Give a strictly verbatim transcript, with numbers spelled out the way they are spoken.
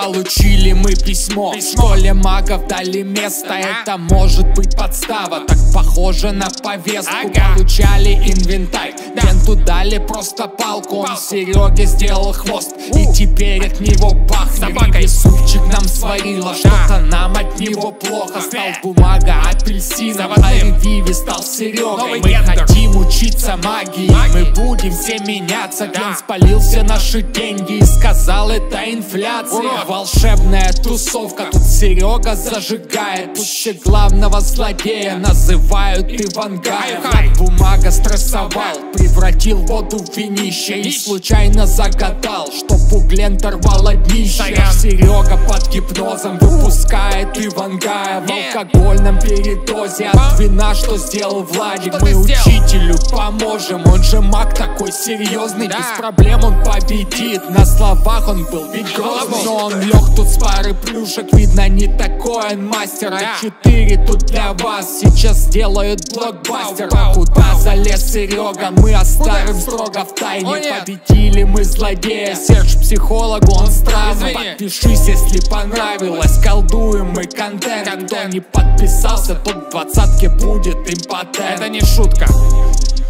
получили мы письмо, письмо. В школе магов дали место, ага. Это может быть подстава, так похоже на повестку, ага. Получали инвентарь, да. Бенту дали просто палку, он Сереге сделал хвост, У. И теперь от него пахнет собакой. Супчик нам сварила, да. Что-то нам от него плохо. Стал бумага апельсином, а Ревиви стал Серегой. Мы гендер. Хотим учиться магии, магии. Мы будем все меняться, да. Клен спалил все наши деньги и сказал, это инфляция. Урод. Волшебная тусовка, тут Серега зажигает, тут все главного злодея называют Ивангаем. Бумага стрессовал, превратил воду в винище и случайно загадал, чтоб у Глента рвало днище. Серега под гипнозом выпускает Ивангая в алкогольном передозе от вина, что сделал Владик. Мы учителю поможем, он же маг такой серьезный, да. Без проблем он победит, на словах он был ведь грозный. Но он лег тут с пары плюшек, видно не такой он мастер. А четыре тут для вас сейчас сделают блокбастер. А куда залез Серега, мы оставим строго в тайне. Победили мы злодея, Серж психологу он странный. Подпишись, если понравилось, колдуем мы контент. Кто не подписался, тот в двадцатке будет импотент. Это не шутка.